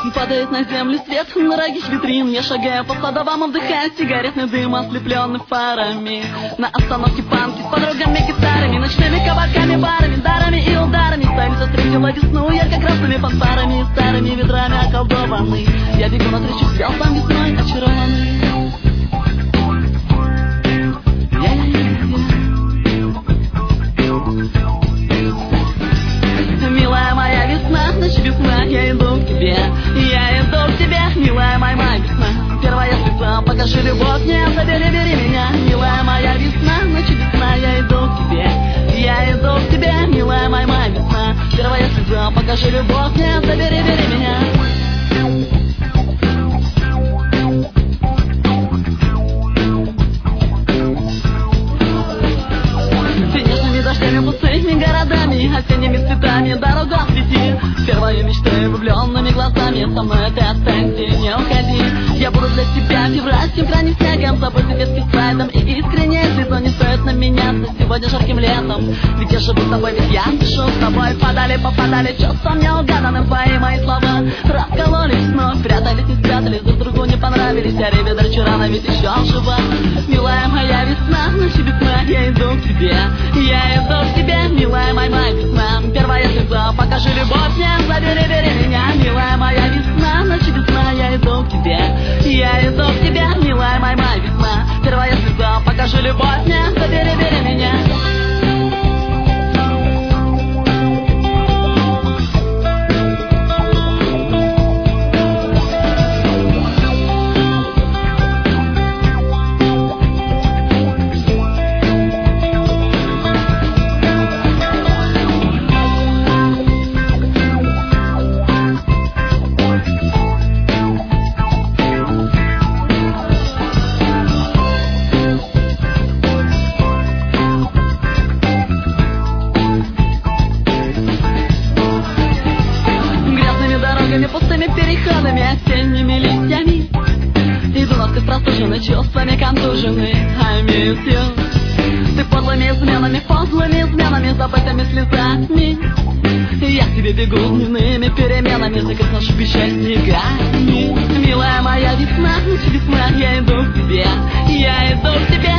Падает на землю свет дорогих витрин. Я шагаю по садовам, вдыхая сигаретный дым, ослепленный фарами. На остановке панки с подругами, гитарами, ночными кабаками, барами, дарами и ударами. Станется встретила весну ярко-красными фанфарами, старыми ветрами околдованный. Я бегу навстречу звездам весной очарованный. Милая моя весна, ночь весна, я иду к тебе. Я иду к тебе, милая моя весна. Первая слеза, покажи любовь мне, забери, бери меня. Милая моя весна, ночь весна, я иду к тебе. Я иду к тебе, милая моя весна. Первая слеза, покажи любовь мне, забери, бери меня. Пустыми городами, осенними цветами дорогу освети. Первой мечтой влюбленными глазами со мной ты останься, не уходи. Я буду для тебя февраль, симфрони снегом, с тобой советским слайдом и искренне. Слезу не стоит на меня сегодня жарким летом. Ведь я живу с тобой, ведь я дышу с тобой. Попадали чувством неугаданным твои мои слова. Раскололись вновь, прятались и спрятались, друг другу не понравились. А ребята рано, ведь еще жива. Милая моя весна, ночь весна, я иду к тебе. Я иду к тебе, милая моя весна. Первая слеза, покажи любовь мне, забери, бери меня. Милая моя весна, ночь весна, я иду к тебе. Я иду к тебе, милая моя весна. Первая слеза, покажи любовь мне, забери, бери меня. Пустыми переходами, осенними листьями. Иду ноской с простуженной, чувствами контуженной. I miss you. Ты подлыми изменами, забытыми слезами. Я к тебе бегу дневными переменами, закрыт шипящей снегами. Милая моя весна, ночь весна, я иду к тебе. Я иду к тебе,